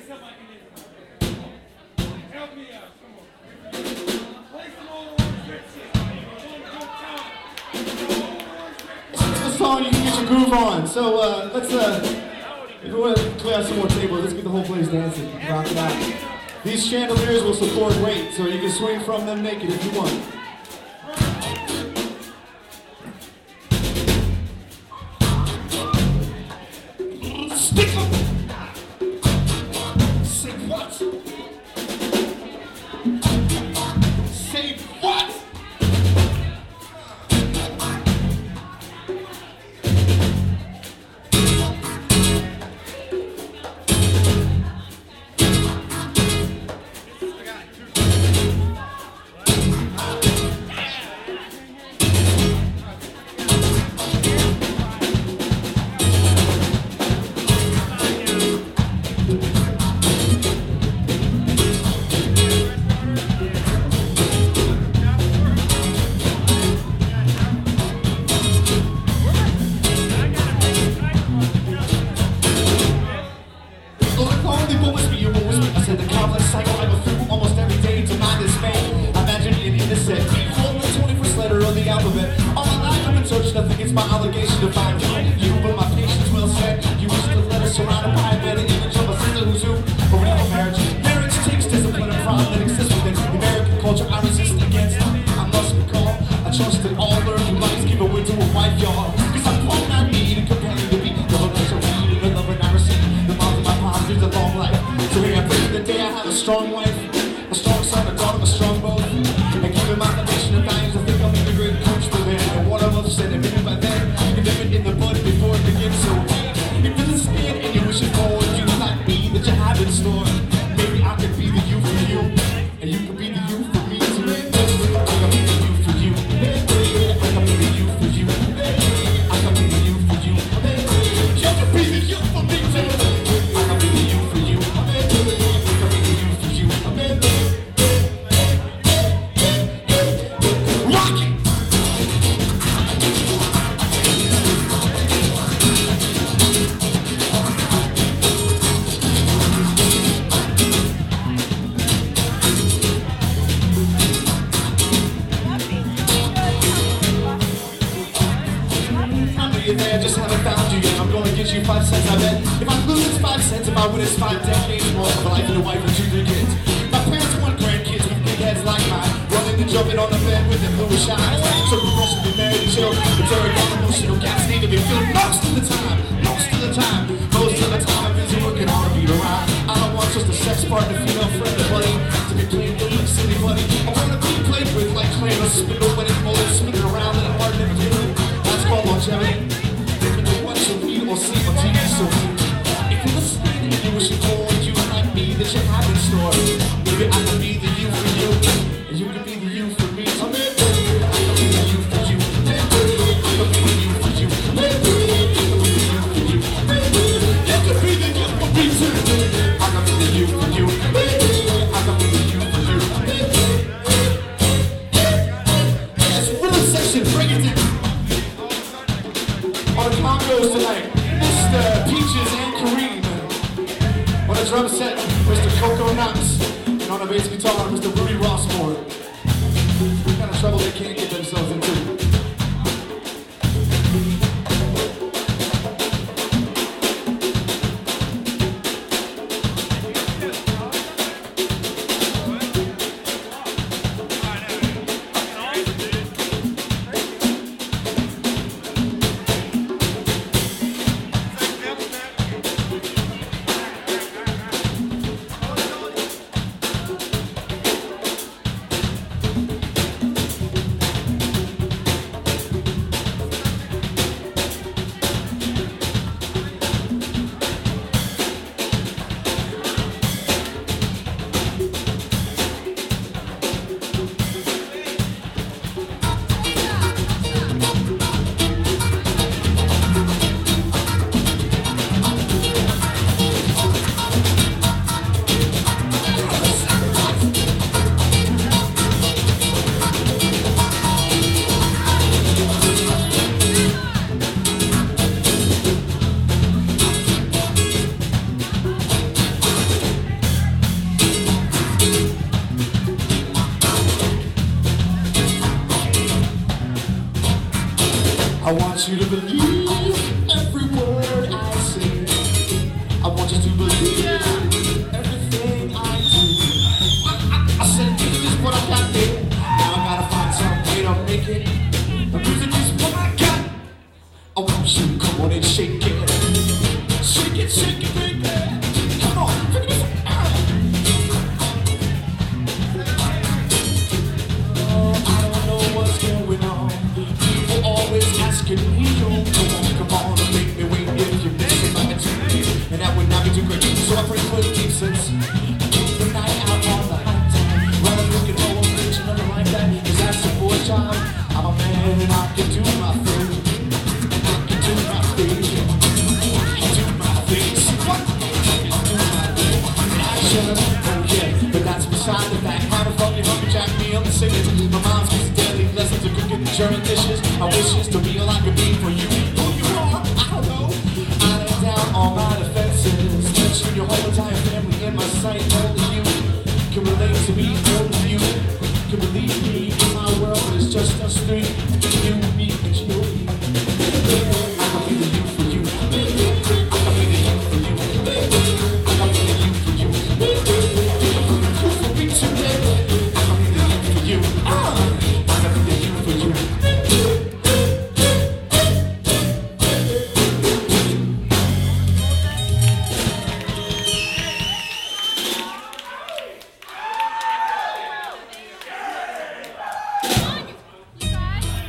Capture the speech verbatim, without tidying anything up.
Song you can get your groove on. So uh, let's, uh, if we want to clear out some more tables, let's get the whole place dancing. Rock it out. These chandeliers will support weight, so you can swing from them naked if you want. Stick 'em! Say what? Say what? Strong wife, a strong son, a daughter, a strong both. And keeping my foundation of things, I think I'll be the great coach for them. And one of us said, and maybe by then, you nip it in the bud before it begins. So if you're the spin and you wish it forward, you might be that you have in store. Maybe I could be the you for you, and you could be the you for me too. I can be the you for you. I can be the you for you. I can be the you for you. You can be the you for me too. I can be the you for you. There, just haven't found you yet. I'm gonna get you five cents, I bet. If I lose, it's five cents. If I win, it's five decades more of a life and a wife and two, three kids. My parents want grandkids with big heads like mine, running and jumping on the bed with their bluish eyes. So we're supposed to be married and chill, but during all emotional gaps need to be filled most of the time. Most of the time, most of the time I'm busy working on a beat around. I don't want just a sex partner, female friend, or buddy to be played with like silly buddy. I want to be played with like clay, a spindle when it's molded, spinning around and hard never to do. That's called longevity. Or see on T V, so if you're listening and you wish you told you might be that you have in store. Maybe I can be the you for you, and you can be the you for me. I'm in. I can be the you for you. I can be the you for you. I can be the you for you. You can be the you for me too. I can be the you for you. I can be the you for you. Yes, rhythm section, bring it in. On the congos tonight, Mister Peaches and Kareem. On the drum set, Mister Coco Knox. And on the bass guitar, Mister Rudy Rossmore. What kind of trouble they can't get themselves into. I want you to believe every word I say. I want you to believe everything I do. I, I, I said music is what I got there. Now I gotta find some way to make it. Music is what I got. I want you to come on and shake it. Shake it, shake it, baby. Come on, take it. Oh, I don't know what's going on. People always asking me, oh, come on, come on, and make me wait if you're missing my attention. And that would not be too quick. So I pray for the deep sense.